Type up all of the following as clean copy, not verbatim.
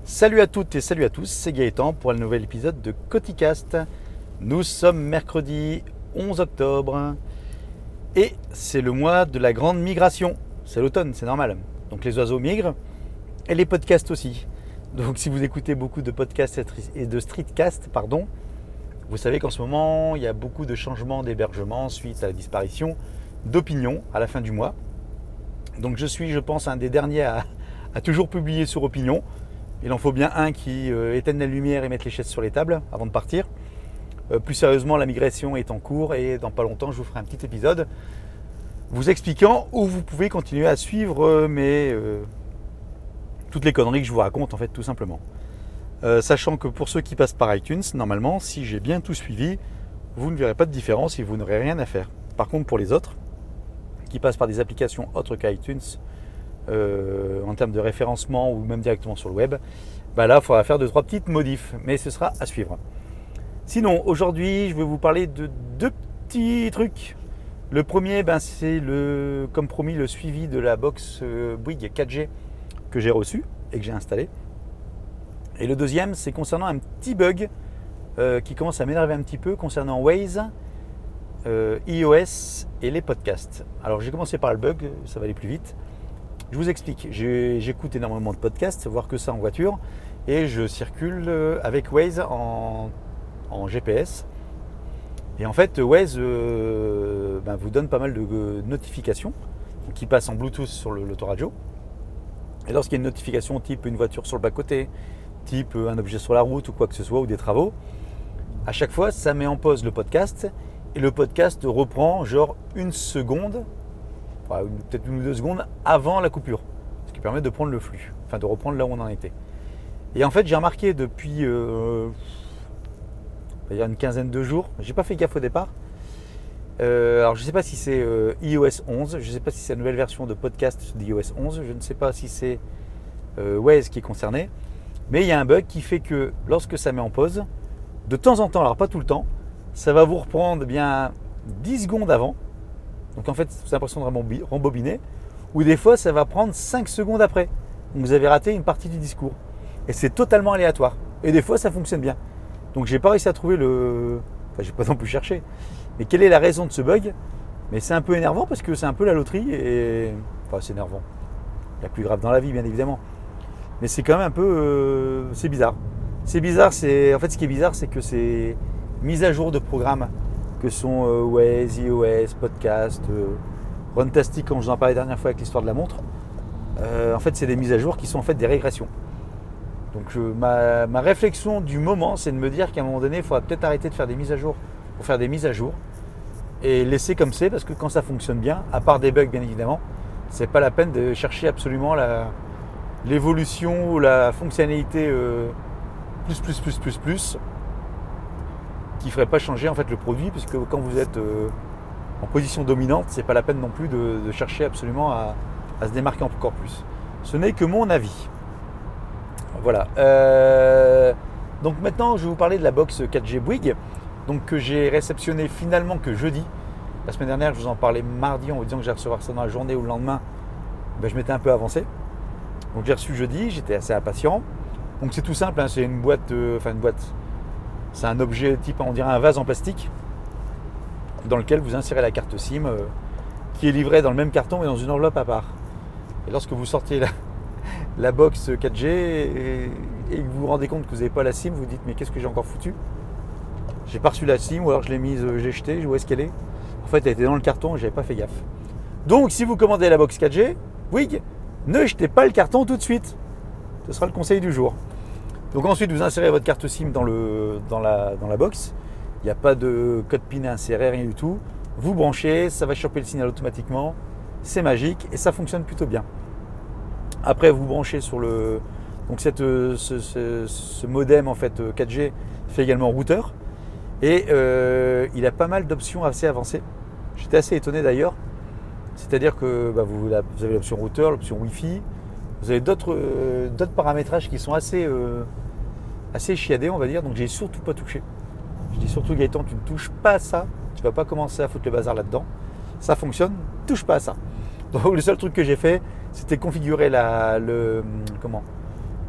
Salut à toutes et salut à tous, c'est Gaëtan pour un nouvel épisode de Coticast. Nous sommes mercredi 11 octobre et c'est le mois de la grande migration. C'est l'automne, c'est normal. Donc les oiseaux migrent et les podcasts aussi. Donc si vous écoutez beaucoup de podcasts et de streetcasts, vous savez qu'en ce moment, il y a beaucoup de changements d'hébergement suite à la disparition d'Opinion à la fin du mois. Donc je suis, je pense, un des derniers à toujours publier sur Opinion. Il en faut bien un qui éteigne la lumière et mette les chaises sur les tables avant de partir. Plus sérieusement, la migration est en cours et dans pas longtemps, je vous ferai un petit épisode vous expliquant où vous pouvez continuer à suivre toutes les conneries que je vous raconte en fait tout simplement. Sachant que pour ceux qui passent par iTunes, normalement, si j'ai bien tout suivi, vous ne verrez pas de différence et vous n'aurez rien à faire. Par contre, pour les autres, qui passent par des applications autres qu'iTunes, en termes de référencement ou même directement sur le web, là il faudra faire 2-3 petites modifs, mais ce sera à suivre. Sinon, aujourd'hui, je vais vous parler de deux petits trucs. Le premier, c'est comme promis, le suivi de la box Bouygues 4G que j'ai reçue et que j'ai installée. Et le deuxième, c'est concernant un petit bug qui commence à m'énerver un petit peu concernant Waze, iOS et les podcasts. Alors j'ai commencé par le bug, ça va aller plus vite. Je vous explique, j'écoute énormément de podcasts, voire que ça en voiture, et je circule avec Waze en GPS. Et en fait, Waze vous donne pas mal de notifications qui passent en Bluetooth sur l'autoradio. Et lorsqu'il y a une notification type une voiture sur le bas-côté, type un objet sur la route ou quoi que ce soit, ou des travaux, à chaque fois, ça met en pause le podcast, et le podcast reprend genre une seconde, peut-être 1 ou 2 secondes avant la coupure, ce qui permet de prendre le flux, enfin de reprendre là où on en était. Et en fait, j'ai remarqué depuis il y a une quinzaine de jours, j'ai pas fait gaffe au départ. Alors je ne sais pas si c'est iOS 11, je ne sais pas si c'est la nouvelle version de podcast d'iOS 11, je ne sais pas si c'est Waze qui est concerné, mais il y a un bug qui fait que lorsque ça met en pause, de temps en temps, alors pas tout le temps, ça va vous reprendre bien 10 secondes avant. Donc en fait, vous avez l'impression de rembobiner. Ou des fois, ça va prendre 5 secondes après. Donc vous avez raté une partie du discours. Et c'est totalement aléatoire. Et des fois, ça fonctionne bien. Donc j'ai pas réussi à trouver j'ai pas non plus cherché. Mais quelle est la raison de ce bug? Mais c'est un peu énervant parce que c'est un peu la loterie. C'est énervant. Il y a plus grave dans la vie, bien évidemment. Mais c'est quand même un peu... c'est bizarre. C'est bizarre, en fait ce qui est bizarre, c'est que c'est mise à jour de programmes que sont Waze, iOS, Podcast, Runtastic, comme je vous en parlais la dernière fois avec l'histoire de la montre. En fait, c'est des mises à jour qui sont en fait des régressions. Donc ma réflexion du moment, c'est de me dire qu'à un moment donné, il faudra peut-être arrêter de faire des mises à jour pour faire des mises à jour et laisser comme c'est, parce que quand ça fonctionne bien, à part des bugs bien évidemment, c'est pas la peine de chercher absolument l'évolution ou la fonctionnalité plus qui ne ferait pas changer en fait le produit, puisque quand vous êtes en position dominante, c'est pas la peine non plus de chercher absolument à se démarquer encore plus. Ce n'est que mon avis. Voilà. Donc maintenant, je vais vous parler de la box 4G Bouygues, donc que j'ai réceptionné finalement que jeudi. La semaine dernière, je vous en parlais mardi en vous disant que j'allais recevoir ça dans la journée ou le lendemain. Je m'étais un peu avancé. Donc j'ai reçu jeudi, j'étais assez impatient. Donc c'est tout simple, c'est une boîte, c'est un objet type, on dirait un vase en plastique, dans lequel vous insérez la carte SIM, qui est livrée dans le même carton mais dans une enveloppe à part. Et lorsque vous sortez la box 4G et que vous vous rendez compte que vous n'avez pas la SIM, vous dites mais qu'est-ce que j'ai encore foutu? J'ai pas reçu la SIM, ou alors je l'ai mise, j'ai jeté, où est-ce qu'elle est? En fait, elle était dans le carton et j'avais pas fait gaffe. Donc si vous commandez la box 4G, Bouygues, ne jetez pas le carton tout de suite. Ce sera le conseil du jour. Donc ensuite, vous insérez votre carte SIM dans la box. Il n'y a pas de code PIN à insérer, rien du tout. Vous branchez, ça va choper le signal automatiquement. C'est magique et ça fonctionne plutôt bien. Après, vous branchez sur donc ce modem en fait 4G fait également routeur et il a pas mal d'options assez avancées. J'étais assez étonné d'ailleurs. C'est-à-dire que vous avez l'option routeur, l'option Wi-Fi. Vous avez d'autres paramétrages qui sont assez chiadés, on va dire. Donc j'ai surtout pas touché. Je dis surtout Gaëtan, tu ne touches pas à ça. Tu vas pas commencer à foutre le bazar là-dedans. Ça fonctionne, touche pas à ça. Donc le seul truc que j'ai fait, c'était configurer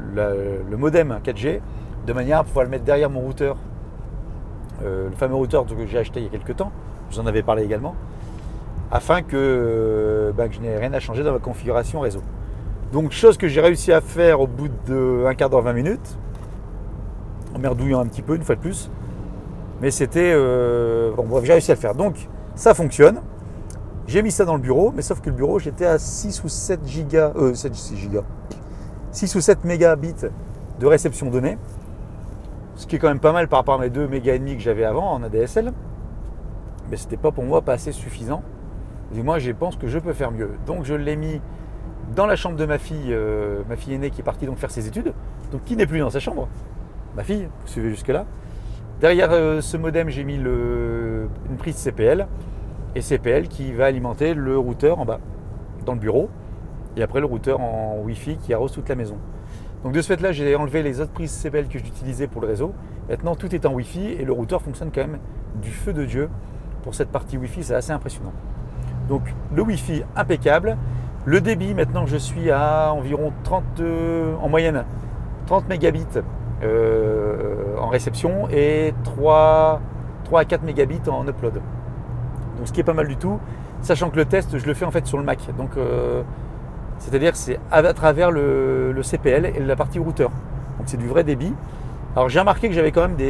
le modem 4G de manière à pouvoir le mettre derrière mon routeur, le fameux routeur que j'ai acheté il y a quelques temps, je vous en avais parlé également, afin que je n'ai rien à changer dans ma configuration réseau. Donc chose que j'ai réussi à faire au bout d'un quart d'heure, 20 minutes, en merdouillant un petit peu une fois de plus, mais c'était... j'ai réussi à le faire. Donc ça fonctionne. J'ai mis ça dans le bureau, mais sauf que le bureau, j'étais à 6 ou 7 gigas, 6 ou 7 mégabits de réception donnée, ce qui est quand même pas mal par rapport à mes 2 mégas et demi que j'avais avant en ADSL, mais c'était pas pour moi pas assez suffisant. Et moi, je pense que je peux faire mieux. Donc je l'ai mis dans la chambre de ma fille aînée qui est partie donc faire ses études, donc qui n'est plus dans sa chambre, ma fille, vous suivez jusque là. Derrière ce modem, j'ai mis une prise CPL, et CPL qui va alimenter le routeur en bas, dans le bureau, et après le routeur en Wi-Fi qui arrose toute la maison. Donc de ce fait là, j'ai enlevé les autres prises CPL que j'utilisais pour le réseau. Maintenant tout est en Wi-Fi et le routeur fonctionne quand même du feu de Dieu. Pour cette partie Wi-Fi, c'est assez impressionnant. Donc le Wi-Fi impeccable. Le débit, maintenant je suis à environ 30, en moyenne 30 mégabits en réception et 3 à 4 mégabits en upload. Donc ce qui est pas mal du tout, sachant que le test je le fais en fait sur le Mac. Donc c'est-à-dire c'est à travers le CPL et la partie routeur. Donc c'est du vrai débit. Alors j'ai remarqué que j'avais quand même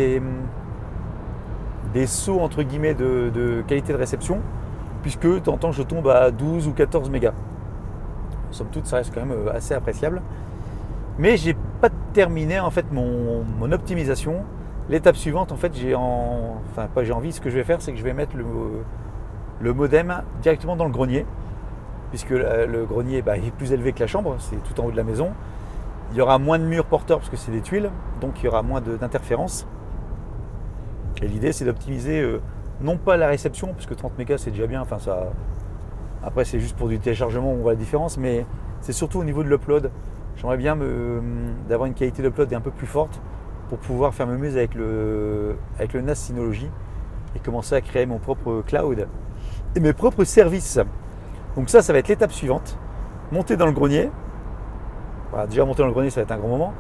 des sauts entre guillemets de qualité de réception, puisque de temps en temps je tombe à 12 ou 14 mégas. Somme toute ça reste quand même assez appréciable. Mais j'ai pas terminé en fait mon optimisation. L'étape suivante en fait ce que je vais faire c'est que je vais mettre le modem directement dans le grenier, puisque le grenier est plus élevé que la chambre, c'est tout en haut de la maison. Il y aura moins de murs porteurs parce que c'est des tuiles, donc il y aura moins d'interférences. Et l'idée c'est d'optimiser non pas la réception, parce que 30 mégas c'est déjà bien, après c'est juste pour du téléchargement, on voit la différence, mais c'est surtout au niveau de l'upload. J'aimerais bien d'avoir une qualité d'upload un peu plus forte pour pouvoir faire mes avec le NAS Synology et commencer à créer mon propre cloud et mes propres services. Donc ça va être l'étape suivante. Monter dans le grenier. Voilà, déjà monter dans le grenier, ça va être un grand moment.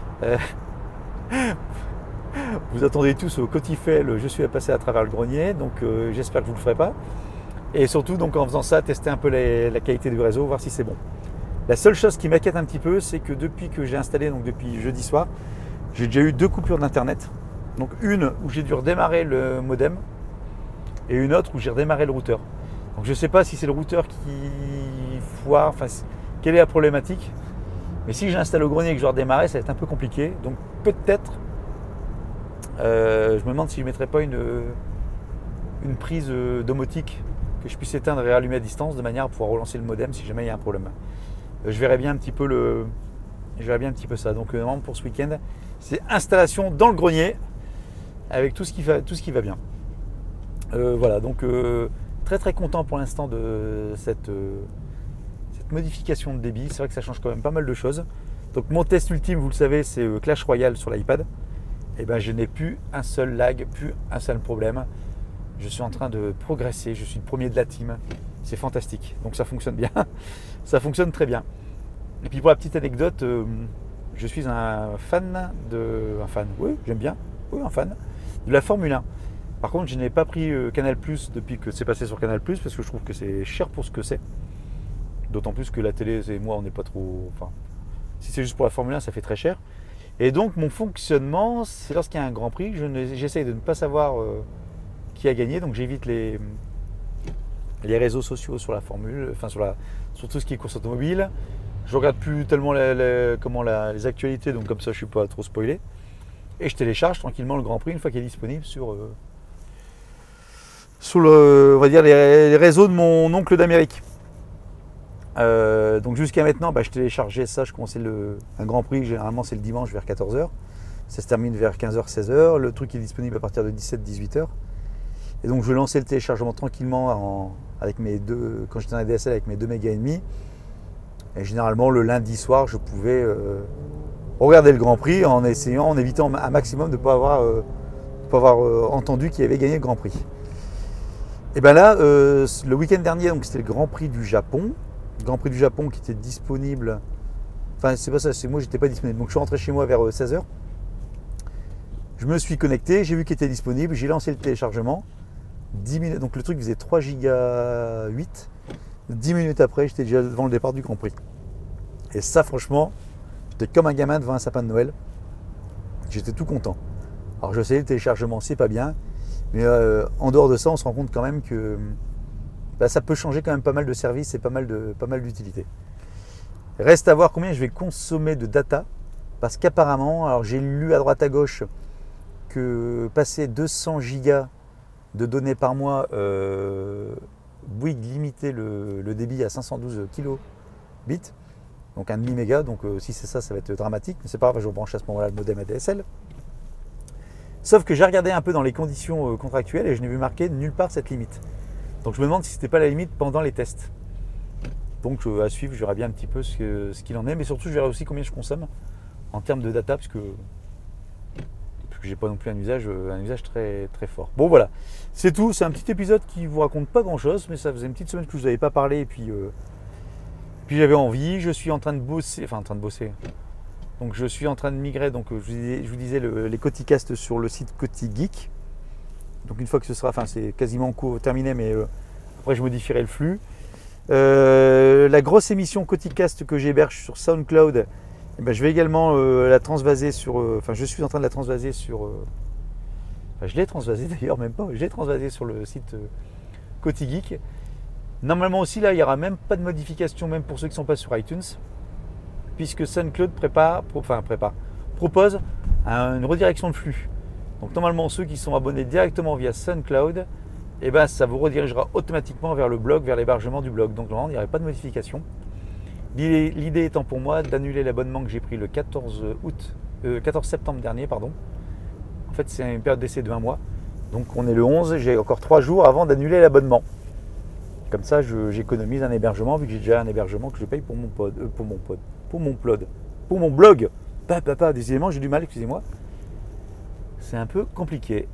Vous attendez tous au Cotifel, je suis passé à travers le grenier, donc j'espère que vous ne le ferez pas. Et surtout, donc en faisant ça, tester un peu la qualité du réseau, voir si c'est bon. La seule chose qui m'inquiète un petit peu, c'est que depuis que j'ai installé, donc depuis jeudi soir, j'ai déjà eu 2 coupures d'internet. Donc une où j'ai dû redémarrer le modem et une autre où j'ai redémarré le routeur. Donc je ne sais pas si c'est le routeur qui foire, quelle est la problématique. Mais si j'installe au grenier et que je redémarre, ça va être un peu compliqué. Donc peut-être, je me demande si je ne mettrais pas une prise domotique que je puisse éteindre et rallumer à distance de manière à pouvoir relancer le modem si jamais il y a un problème. Je verrai bien un petit peu ça. Donc normalement pour ce week-end, c'est installation dans le grenier avec tout ce qui va bien. Voilà, donc très très content pour l'instant de cette modification de débit. C'est vrai que ça change quand même pas mal de choses. Donc mon test ultime, vous le savez, c'est Clash Royale sur l'iPad. Et je n'ai plus un seul lag, plus un seul problème. Je suis en train de progresser, je suis le premier de la team. C'est fantastique. Donc ça fonctionne bien. Ça fonctionne très bien. Et puis pour la petite anecdote, je suis un fan, oui, j'aime bien, oui, un fan de la Formule 1. Par contre, je n'ai pas pris Canal+ depuis que c'est passé sur Canal+, parce que je trouve que c'est cher pour ce que c'est. D'autant plus que la télé, on n'est pas trop... si c'est juste pour la Formule 1, ça fait très cher. Et donc, mon fonctionnement, c'est lorsqu'il y a un Grand Prix, j'essaye de ne pas savoir qui a gagné. Donc, j'évite les réseaux sociaux sur la Formule, sur tout ce qui est course automobile. Je regarde plus tellement les actualités, donc comme ça, je ne suis pas trop spoilé. Et je télécharge tranquillement le Grand Prix une fois qu'il est disponible sur on va dire les réseaux de mon oncle d'Amérique. Donc jusqu'à maintenant, je téléchargeais ça, je commençais un Grand Prix, généralement c'est le dimanche vers 14h. Ça se termine vers 15h, 16h. Le truc est disponible à partir de 17-18h. Et donc je lançais le téléchargement tranquillement quand j'étais en ADSL avec mes 2 mégas et demi. Et généralement le lundi soir, je pouvais regarder le Grand Prix en évitant un maximum de ne pas avoir entendu qui avait gagné le Grand Prix. Et là, le week-end dernier, donc c'était le Grand Prix du Japon. Le Grand Prix du Japon qui était disponible Enfin, c'est pas ça, c'est moi, j'étais pas disponible. Donc, je suis rentré chez moi vers 16h. Je me suis connecté, j'ai vu qu'il était disponible, j'ai lancé le téléchargement. 10 minutes, donc le truc faisait 3 giga 8. 10 minutes après, j'étais déjà devant le départ du Grand Prix. Et ça, franchement, j'étais comme un gamin devant un sapin de Noël. J'étais tout content. Alors, je sais, le téléchargement, c'est pas bien. Mais en dehors de ça, on se rend compte quand même que ça peut changer quand même pas mal de services et pas mal d'utilités. Reste à voir combien je vais consommer de data. Parce qu'apparemment, alors j'ai lu à droite à gauche que passer 200 gigas de données par mois, Bouygues limitait le débit à 512 kilobits, donc un demi-méga. Donc si c'est ça, ça va être dramatique. Mais c'est pas grave, je rebranche à ce moment-là le modem ADSL. Sauf que j'ai regardé un peu dans les conditions contractuelles et je n'ai vu marqué nulle part cette limite. Donc je me demande si c'était pas la limite pendant les tests. Donc à suivre, je verrai bien un petit peu ce qu'il en est, mais surtout je verrai aussi combien je consomme en termes de data, parce que j'ai pas non plus un usage très, très fort. Bon voilà, c'est tout, c'est un petit épisode qui vous raconte pas grand chose, mais ça faisait une petite semaine que je vous avais pas parlé, et puis j'avais envie. Je suis en train de bosser, donc je suis en train de migrer, donc je vous disais les Coticasts sur le site Cotigeek. Donc une fois que ce sera, c'est quasiment terminé, mais après je modifierai le flux. La grosse émission Coticast que j'héberge sur SoundCloud, je vais également la transvaser sur. Je suis en train de la transvaser sur. Je l'ai transvasé d'ailleurs, même pas. Je l'ai transvasé sur le site Cotigeek. Normalement aussi, là, il n'y aura même pas de modification, même pour ceux qui ne sont pas sur iTunes, puisque SoundCloud propose une redirection de flux. Donc normalement, ceux qui sont abonnés directement via SoundCloud, ça vous redirigera automatiquement vers le blog, vers l'hébergement du blog. Donc normalement, il n'y aurait pas de modification. L'idée étant pour moi d'annuler l'abonnement que j'ai pris le 14 septembre dernier. En fait, c'est une période d'essai de 1 mois. Donc on est le 11, j'ai encore 3 jours avant d'annuler l'abonnement. Comme ça, j'économise un hébergement, vu que j'ai déjà un hébergement que je paye pour mon blog. Décidément, j'ai du mal, excusez-moi. C'est un peu compliqué.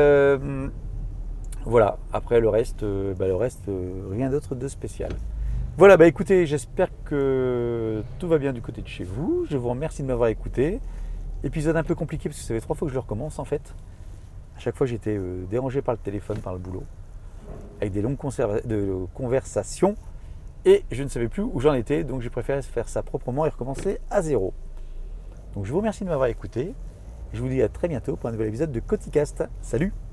Voilà, après le reste, rien d'autre de spécial. Voilà, écoutez, j'espère que tout va bien du côté de chez vous. Je vous remercie de m'avoir écouté. Épisode un peu compliqué parce que ça fait 3 fois que je le recommence en fait. À chaque fois, j'étais dérangé par le téléphone, par le boulot, avec des longues conversations, et je ne savais plus où j'en étais, donc j'ai préféré faire ça proprement et recommencer à zéro. Donc je vous remercie de m'avoir écouté. Je vous dis à très bientôt pour un nouvel épisode de Coticast. Salut!